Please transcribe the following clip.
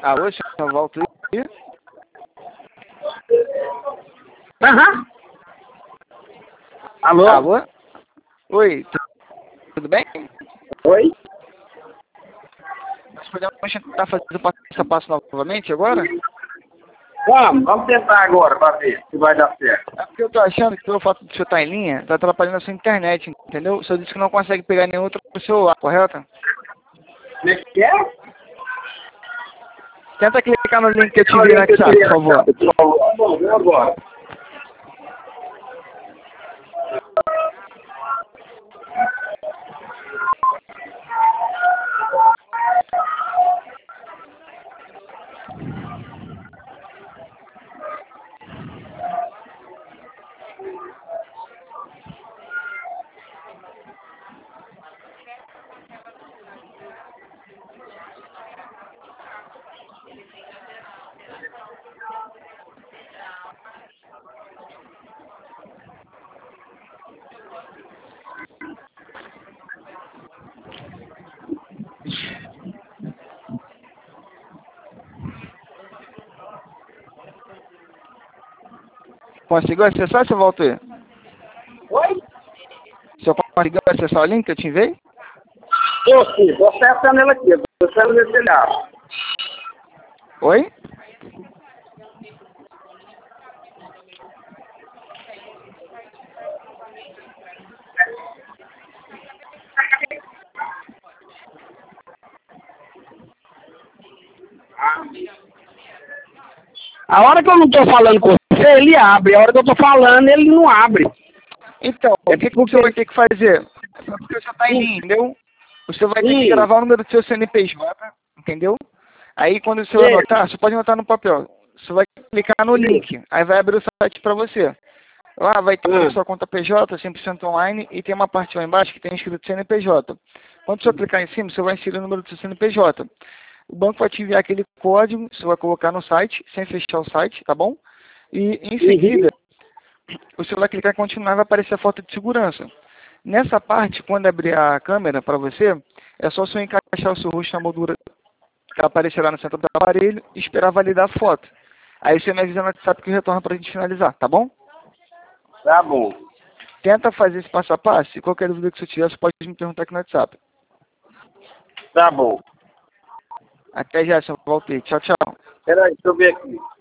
Alô, senhor Walter? Aham. Alô? Alô? Oi, tudo bem? Oi? Nós podemos tentar fazer o passo a passo novamente agora? Vamos tentar agora para ver se vai dar certo. É porque eu tô achando que pelo fato de você estar em linha, tá atrapalhando a sua internet, entendeu? O senhor disse que não consegue pegar nenhum outro celular, correto? Como é que é? Tenta clicar no link que eu te enviei no WhatsApp, por favor. Vamos ver agora. Conseguiu acessar, seu Walter? Oi? O senhor conseguiu acessar o link que eu te enviei? Tô acessando ela aqui. Tô acessando nesse telhado. Oi? A hora que eu não tô falando com você, ele abre. A hora que eu tô falando, ele não abre. Então, o que você vai ter que fazer? É porque você está em linha, entendeu? Você vai ter que gravar o número do seu CNPJ, entendeu? Aí quando você vai anotar, você pode anotar no papel. Você vai clicar no link, aí vai abrir o site para você. Lá vai ter a sua conta PJ, 100% online, e tem uma parte lá embaixo que tem escrito CNPJ. Quando você clicar em cima, você vai inserir o número do seu CNPJ. O banco vai te enviar aquele código, você vai colocar no site, sem fechar o site, tá bom? E em seguida, você vai clicar em continuar e vai aparecer a foto de segurança. Nessa parte, quando abrir a câmera para você, é só você encaixar o seu rosto na moldura que aparecerá no centro do aparelho e esperar validar a foto. Aí você me avisa no WhatsApp que retorna para a gente finalizar, tá bom? Tá bom. Tenta fazer esse passo a passo e qualquer dúvida que você tiver, você pode me perguntar aqui no WhatsApp. Tá bom. Até já, senhor Walter. Tchau, tchau. Peraí, deixa eu ver aqui.